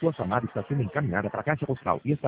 Sua chamada está sendo encaminhada para a caixa postal e está